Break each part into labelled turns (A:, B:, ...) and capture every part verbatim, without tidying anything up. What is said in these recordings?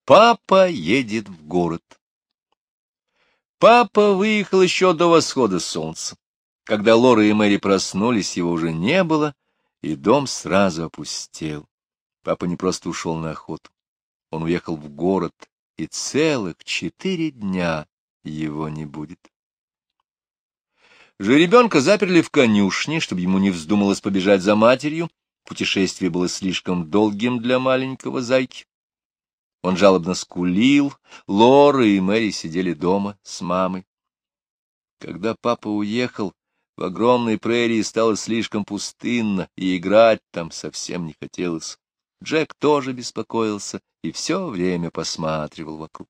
A: Папа едет в город. Папа выехал еще до восхода солнца. Когда Лора и Мэри проснулись, его уже не было, и дом сразу опустел. Папа не просто ушел на охоту. Он уехал в город, и целых четыре дня его не будет. Жеребенка заперли в конюшне, чтобы ему не вздумалось побежать за матерью. Путешествие было слишком долгим для маленького зайки. Он жалобно скулил, Лора и Мэри сидели дома с мамой. Когда папа уехал, в огромной прерии стало слишком пустынно, и играть там совсем не хотелось. Джек тоже беспокоился и все время посматривал вокруг.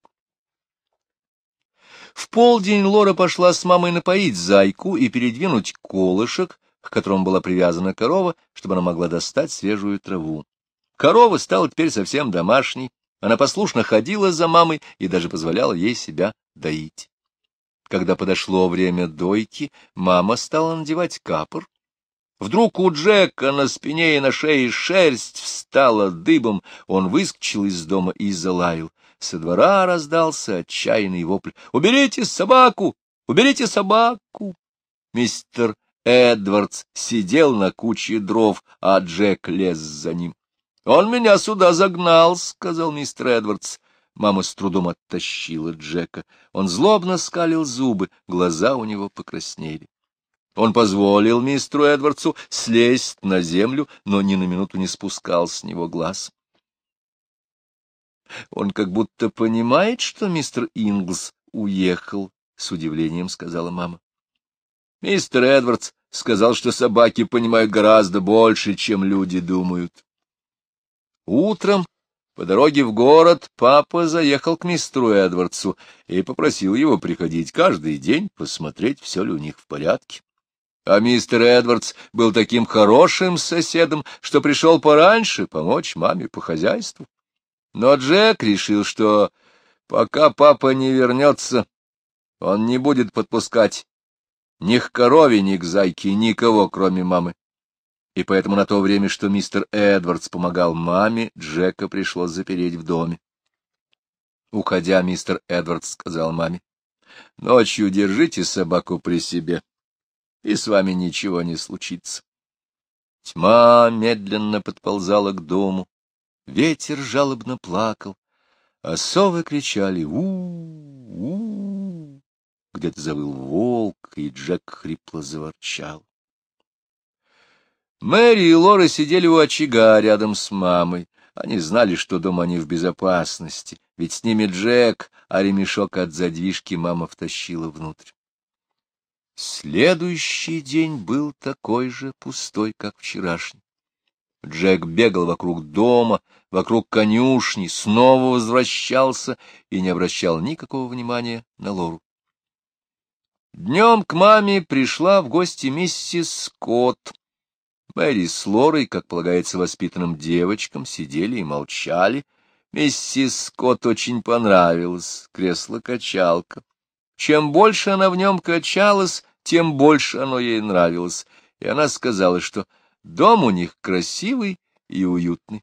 A: В полдень Лора пошла с мамой напоить зайку и передвинуть колышек, к которому была привязана корова, чтобы она могла достать свежую траву. Корова стала теперь совсем домашней, она послушно ходила за мамой и даже позволяла ей себя доить. Когда подошло время дойки, мама стала надевать капор. Вдруг у Джека на спине и на шее шерсть встала дыбом, он выскочил из дома и залаял. Со двора раздался отчаянный вопль: «Уберите собаку! Уберите собаку!» Мистер Эдвардс сидел на куче дров, а Джек лез за ним. «Он меня сюда загнал», — сказал мистер Эдвардс. Мама с трудом оттащила Джека. Он злобно скалил зубы, глаза у него покраснели. Он позволил мистеру Эдвардсу слезть на землю, но ни на минуту не спускал с него глаз. «Он как будто понимает, что мистер Инглс уехал», — с удивлением сказала мама. Мистер Эдвардс сказал, что собаки понимают гораздо больше, чем люди думают. Утром по дороге в город папа заехал к мистеру Эдвардсу и попросил его приходить каждый день посмотреть, все ли у них в порядке. А мистер Эдвардс был таким хорошим соседом, что пришел пораньше помочь маме по хозяйству. Но Джек решил, что пока папа не вернется, он не будет подпускать ни к корове, ни к зайке никого, кроме мамы. И поэтому на то время, что мистер Эдвардс помогал маме, Джека пришлось запереть в доме. Уходя, мистер Эдвардс сказал маме: «Ночью держите собаку при себе, и с вами ничего не случится». Тьма медленно подползала к дому, ветер жалобно плакал, а совы кричали «у-у-у». Где-то завыл волк, и Джек хрипло заворчал. Мэри и Лора сидели у очага рядом с мамой. Они знали, что дома они в безопасности, ведь с ними Джек, а ремешок от задвижки мама втащила внутрь. Следующий день был такой же пустой, как вчерашний. Джек бегал вокруг дома, вокруг конюшни, снова возвращался и не обращал никакого внимания на Лору. Днем к маме пришла в гости миссис Скотт. Мэри с Лорой, как полагается воспитанным девочкам, сидели и молчали. Миссис Скотт очень понравилось кресло-качалка. Чем больше она в нем качалась, тем больше оно ей нравилось, и она сказала, что дом у них красивый и уютный.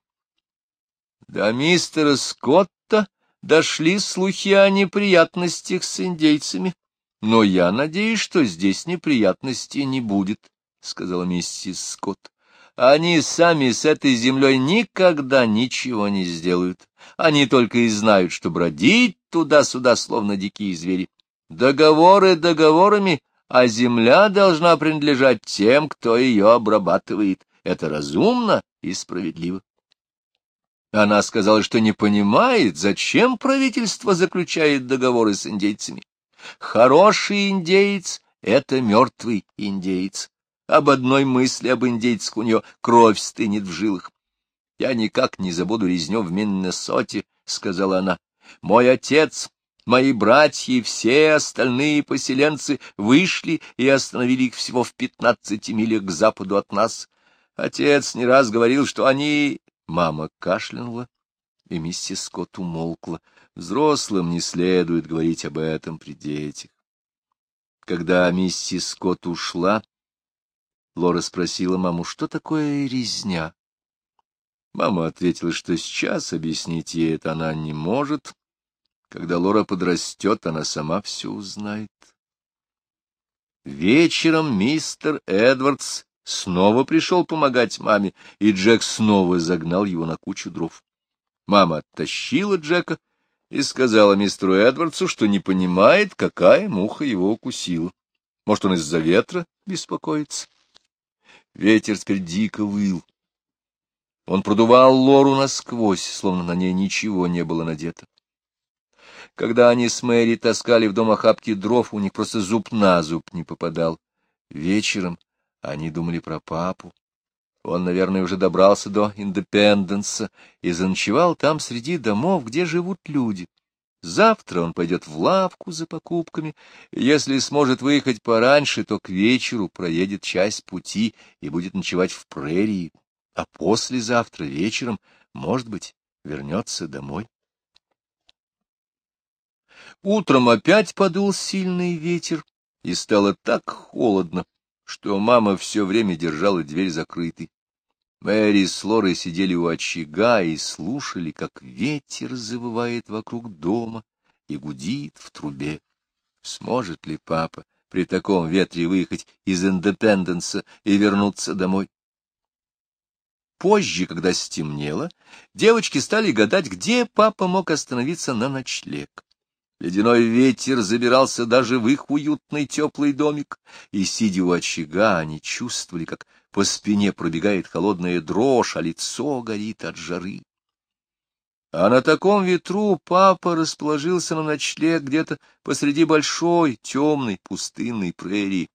A: До мистера Скотта дошли слухи о неприятностях с индейцами, но я надеюсь, что здесь неприятностей не будет, — сказала миссис Скотт. Они сами с этой землей никогда ничего не сделают. Они только и знают, что бродить туда-сюда, словно дикие звери. Договоры договорами, а земля должна принадлежать тем, кто ее обрабатывает. Это разумно и справедливо. Она сказала, что не понимает, зачем правительство заключает договоры с индейцами. Хороший индеец — это мертвый индеец. Об одной мысли об индейцах у нее кровь стынет в жилах. — Я никак не забуду резню в Миннесоте, — сказала она. — Мой отец, мои братья и все остальные поселенцы вышли и остановили их всего в пятнадцати милях к западу от нас. Отец не раз говорил, что они... Мама кашлянула, и миссис Скотт умолкла. Взрослым не следует говорить об этом при детях. Когда миссис Скотт ушла, Лора спросила маму, что такое резня. Мама ответила, что сейчас объяснить ей это она не может. Когда Лора подрастет, она сама все узнает. Вечером мистер Эдвардс снова пришел помогать маме, и Джек снова загнал его на кучу дров. Мама оттащила Джека и сказала мистеру Эдвардсу, что не понимает, какая муха его укусила. Может, он из-за ветра беспокоится? Ветер теперь дико выл. Он продувал Лору насквозь, словно на ней ничего не было надето. Когда они с Мэри таскали в дом охапки дров, у них просто зуб на зуб не попадал. Вечером они думали про папу. Он, наверное, уже добрался до Индепенденса и заночевал там среди домов, где живут люди. Завтра он пойдет в лавку за покупками, и если сможет выехать пораньше, то к вечеру проедет часть пути и будет ночевать в прерии, а послезавтра вечером, может быть, вернется домой. Утром опять подул сильный ветер, и стало так холодно, что мама все время держала дверь закрытой. Мэри с Лорой сидели у очага и слушали, как ветер завывает вокруг дома и гудит в трубе. Сможет ли папа при таком ветре выехать из Индепенденса и вернуться домой? Позже, когда стемнело, девочки стали гадать, где папа мог остановиться на ночлег. Ледяной ветер забирался даже в их уютный теплый домик, и, сидя у очага, они чувствовали, как по спине пробегает холодная дрожь, а лицо горит от жары. А на таком ветру папа расположился на ночлег где-то посреди большой, темной, пустынной прерии.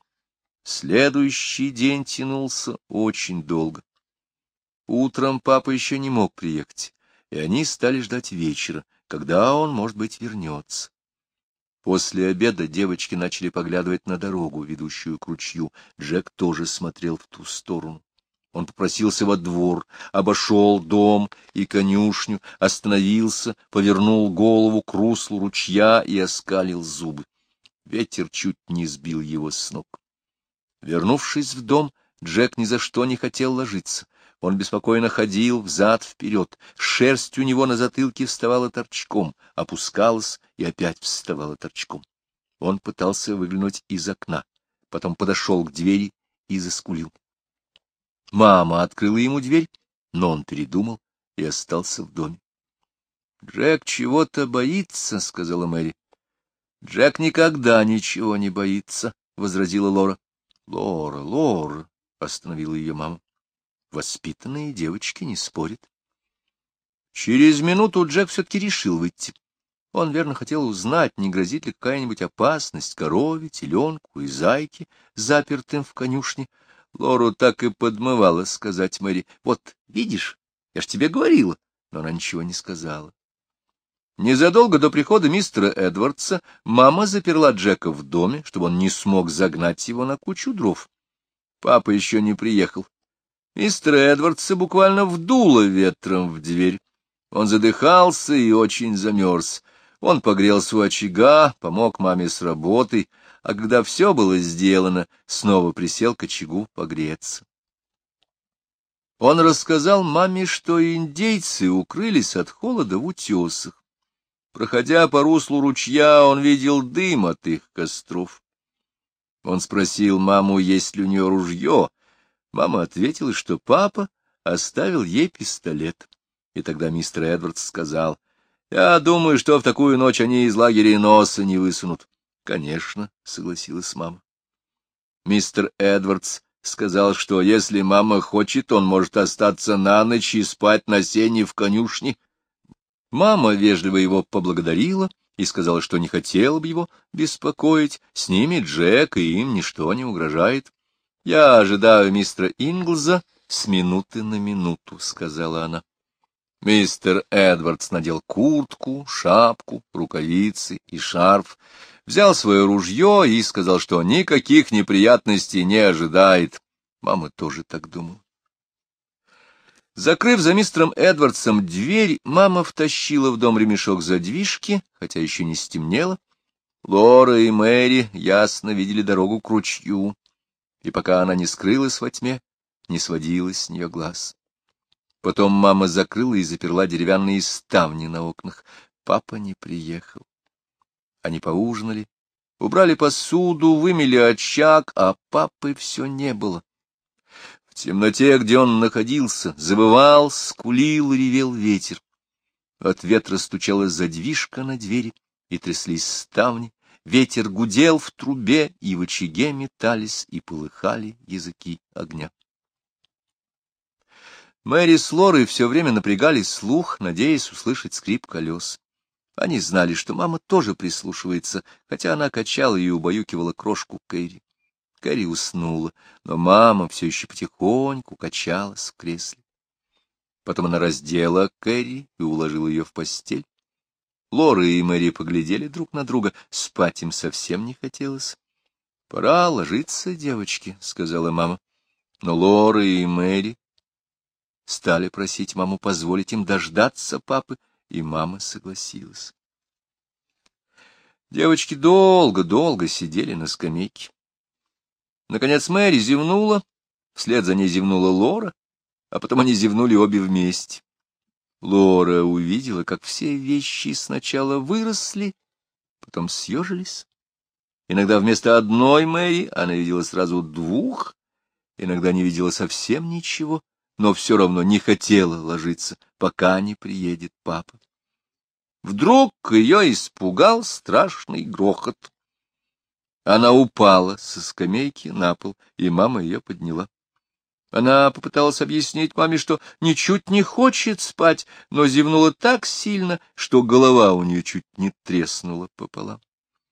A: Следующий день тянулся очень долго. Утром папа еще не мог приехать, и они стали ждать вечера, когда он, может быть, вернется. После обеда девочки начали поглядывать на дорогу, ведущую к ручью. Джек тоже смотрел в ту сторону. Он попросился во двор, обошел дом и конюшню, остановился, повернул голову к руслу ручья и оскалил зубы. Ветер чуть не сбил его с ног. Вернувшись в дом, Джек ни за что не хотел ложиться. Он беспокойно ходил взад-вперед, шерсть у него на затылке вставала торчком, опускалась и опять вставала торчком. Он пытался выглянуть из окна, потом подошел к двери и заскулил. Мама открыла ему дверь, но он передумал и остался в доме. — Джек чего-то боится, — сказала Мэри. — Джек никогда ничего не боится, — возразила Лора. — Лора, Лора, — остановила ее мама. Воспитанные девочки не спорят. Через минуту Джек все-таки решил выйти. Он, верно, хотел узнать, не грозит ли какая-нибудь опасность корове, теленку и зайке, запертым в конюшне. Лору так и подмывало сказать Мэри: «Вот, видишь, я ж тебе говорила», но она ничего не сказала. Незадолго до прихода мистера Эдвардса мама заперла Джека в доме, чтобы он не смог загнать его на кучу дров. Папа еще не приехал. Мистера Эдвардса буквально вдуло ветром в дверь. Он задыхался и очень замерз. Он погрелся у очага, помог маме с работой, а когда все было сделано, снова присел к очагу погреться. Он рассказал маме, что индейцы укрылись от холода в утесах. Проходя по руслу ручья, он видел дым от их костров. Он спросил маму, есть ли у нее ружье. Мама ответила, что папа оставил ей пистолет. И тогда мистер Эдвардс сказал: «Я думаю, что в такую ночь они из лагеря носа не высунут». «Конечно», — согласилась мама. Мистер Эдвардс сказал, что если мама хочет, он может остаться на ночь и спать на сене в конюшне. Мама вежливо его поблагодарила и сказала, что не хотела бы его беспокоить. С ними Джек, и им ничто не угрожает. «Я ожидаю мистера Инглза с минуты на минуту», — сказала она. Мистер Эдвардс надел куртку, шапку, рукавицы и шарф, взял свое ружье и сказал, что никаких неприятностей не ожидает. Мама тоже так думала. Закрыв за мистером Эдвардсом дверь, мама втащила в дом ремешок задвижки, хотя еще не стемнело. Лора и Мэри ясно видели дорогу к ручью, и пока она не скрылась во тьме, не сводила с нее глаз. Потом мама закрыла и заперла деревянные ставни на окнах. Папа не приехал. Они поужинали, убрали посуду, вымели очаг, а папы все не было. В темноте, где он находился, завывал, скулил и ревел ветер. От ветра стучала задвижка на двери, и тряслись ставни. Ветер гудел в трубе, и в очаге метались и полыхали языки огня. Мэри с Лорой все время напрягали слух, надеясь услышать скрип колес. Они знали, что мама тоже прислушивается, хотя она качала и убаюкивала крошку Кэрри. Кэрри уснула, но мама все еще потихоньку качалась в кресле. Потом она раздела Кэрри и уложила ее в постель. Лора и Мэри поглядели друг на друга, спать им совсем не хотелось. — Пора ложиться, девочки, — сказала мама. Но Лора и Мэри стали просить маму позволить им дождаться папы, и мама согласилась. Девочки долго-долго сидели на скамейке. Наконец Мэри зевнула, вслед за ней зевнула Лора, а потом они зевнули обе вместе. Лора увидела, как все вещи сначала выросли, потом съежились. Иногда вместо одной Мэри она видела сразу двух, иногда не видела совсем ничего, но все равно не хотела ложиться, пока не приедет папа. Вдруг ее испугал страшный грохот. Она упала со скамейки на пол, и мама ее подняла. Она попыталась объяснить маме, что ничуть не хочет спать, но зевнула так сильно, что голова у нее чуть не треснула пополам.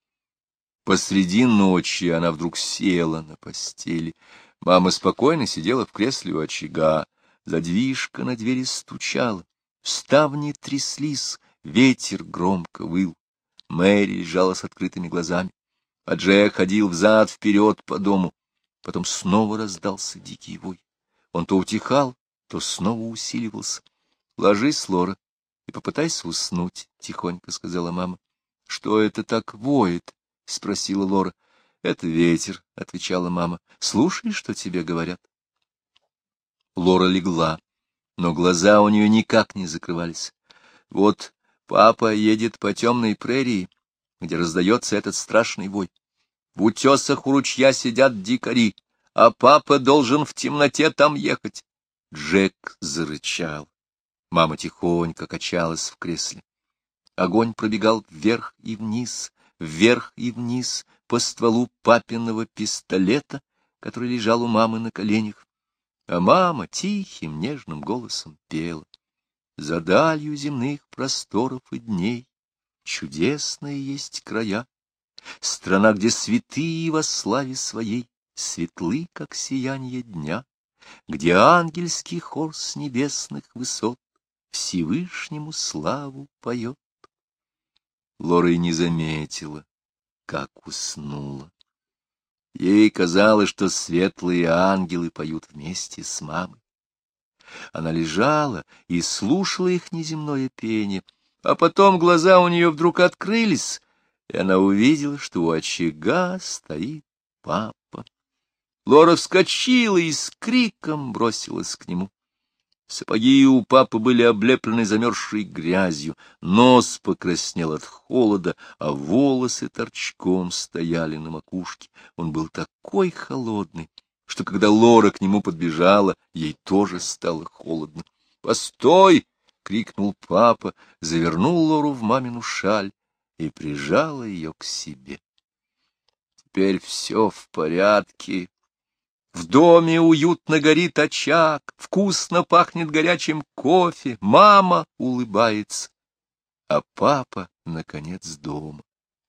A: Посреди ночи она вдруг села на постели. Мама спокойно сидела в кресле у очага. Задвижка на двери стучала, ставни тряслись, ветер громко выл. Мэри лежала с открытыми глазами, а Джек ходил взад-вперед по дому. Потом снова раздался дикий вой. Он то утихал, то снова усиливался. — Ложись, Лора, и попытайся уснуть, — тихонько сказала мама. — Что это так воет? — спросила Лора. — Это ветер, — отвечала мама. — Слушай, что тебе говорят. Лора легла, но глаза у нее никак не закрывались. Вот папа едет по темной прерии, где раздается этот страшный вой. В утесах у ручья сидят дикари, а папа должен в темноте там ехать. Джек зарычал. Мама тихонько качалась в кресле. Огонь пробегал вверх и вниз, вверх и вниз по стволу папиного пистолета, который лежал у мамы на коленях. А мама тихим, нежным голосом пела: «За далью земных просторов и дней чудесные есть края, страна, где святые во славе своей светлы, как сияние дня, где ангельский хор с небесных высот Всевышнему славу поет». Лора и не заметила, как уснула. Ей казалось, что светлые ангелы поют вместе с мамой. Она лежала и слушала их неземное пение, а потом глаза у нее вдруг открылись, и она увидела, что у очага стоит папа. Лора вскочила и с криком бросилась к нему. Сапоги у папы были облеплены замерзшей грязью, нос покраснел от холода, а волосы торчком стояли на макушке. Он был такой холодный, что когда Лора к нему подбежала, ей тоже стало холодно. «Постой!» — крикнул папа, завернул Лору в мамину шаль и прижал ее к себе. «Теперь все в порядке. В доме уютно горит очаг, вкусно пахнет горячим кофе, мама улыбается, а папа, наконец, дома».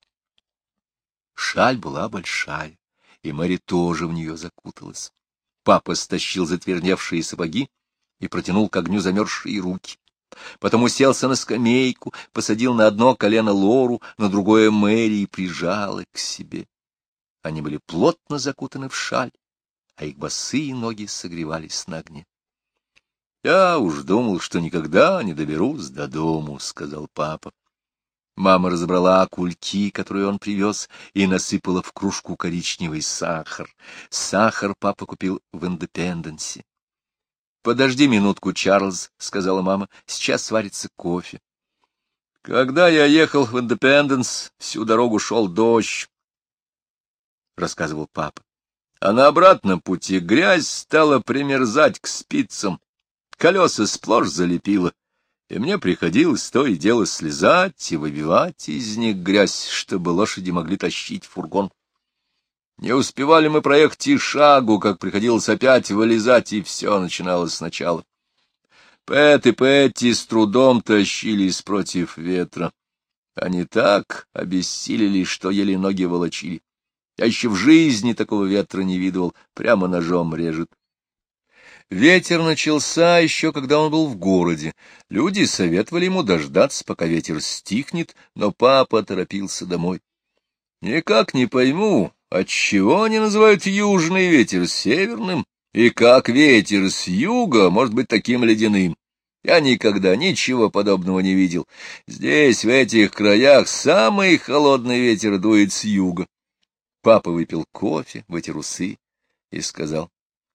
A: Шаль была большая, и Мэри тоже в нее закуталась. Папа стащил затвердевшие сапоги и протянул к огню замерзшие руки. Потом уселся на скамейку, посадил на одно колено Лору, на другое Мэри и прижал их к себе. Они были плотно закутаны в шаль, а их босые ноги согревались на огне. — Я уж думал, что никогда не доберусь до дому, — сказал папа. Мама разобрала кульки, которые он привез, и насыпала в кружку коричневый сахар. Сахар папа купил в Индепенденсе. — Подожди минутку, Чарльз, — сказала мама, — сейчас сварится кофе. Когда я ехал в Индепенденс, всю дорогу шел дождь, — рассказывал папа. А на обратном пути грязь стала примерзать к спицам, колеса сплошь залепило, и мне приходилось то и дело слезать и выбивать из них грязь, чтобы лошади могли тащить фургон. Не успевали мы проехать и шагу, как приходилось опять вылезать, и все начиналось сначала. Пэт и Петти с трудом тащились против ветра. Они так обессилели, что еле ноги волочили. Я еще в жизни такого ветра не видывал, прямо ножом режет. Ветер начался еще, когда он был в городе. Люди советовали ему дождаться, пока ветер стихнет, но папа торопился домой. Никак не пойму, отчего они называют южный ветер северным, и как ветер с юга может быть таким ледяным. Я никогда ничего подобного не видел. Здесь, в этих краях, самый холодный ветер дует с юга. Папа выпил кофе, вытер усы и сказал: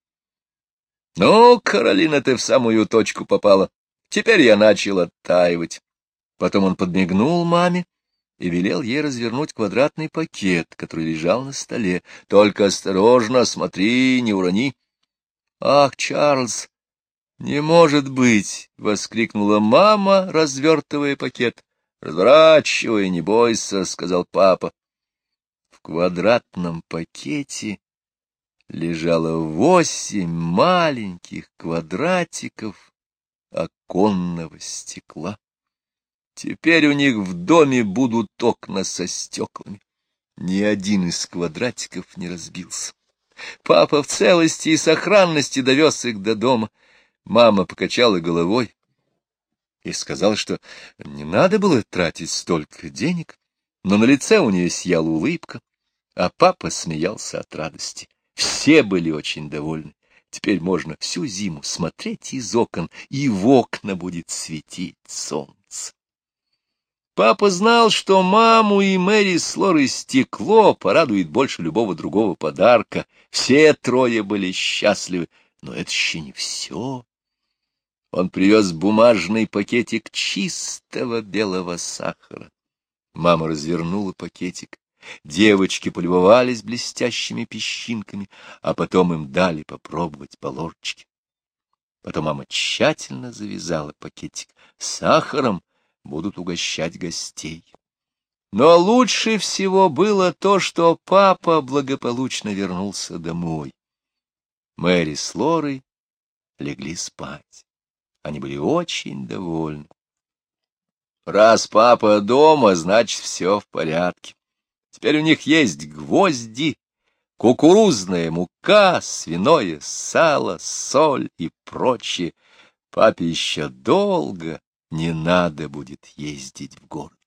A: — Ну, Каролина, ты в самую точку попала. Теперь я начал оттаивать. Потом он подмигнул маме и велел ей развернуть квадратный пакет, который лежал на столе. — Только осторожно, смотри, не урони. — Ах, Чарльз, не может быть! — воскликнула мама, развертывая пакет. — Разворачивай, не бойся, — сказал папа. В квадратном пакете лежало восемь маленьких квадратиков оконного стекла. Теперь у них в доме будут окна со стеклами. Ни один из квадратиков не разбился. Папа в целости и сохранности довез их до дома. Мама покачала головой и сказала, что не надо было тратить столько денег, но на лице у нее сияла улыбка, а папа смеялся от радости. Все были очень довольны. Теперь можно всю зиму смотреть из окон, и в окна будет светить солнце. Папа знал, что маму и Мэри с Лорой стекло порадует больше любого другого подарка. Все трое были счастливы, но это еще не все. Он привез бумажный пакетик чистого белого сахара. Мама развернула пакетик. Девочки полюбовались блестящими песчинками, а потом им дали попробовать по ложечке. Потом мама тщательно завязала пакетик. Сахаром будут угощать гостей. Но лучше всего было то, что папа благополучно вернулся домой. Мэри с Лорой легли спать. Они были очень довольны. Раз папа дома, значит, все в порядке. Теперь у них есть гвозди, кукурузная мука, свиное сало, соль и прочее. Папе еще долго не надо будет ездить в город.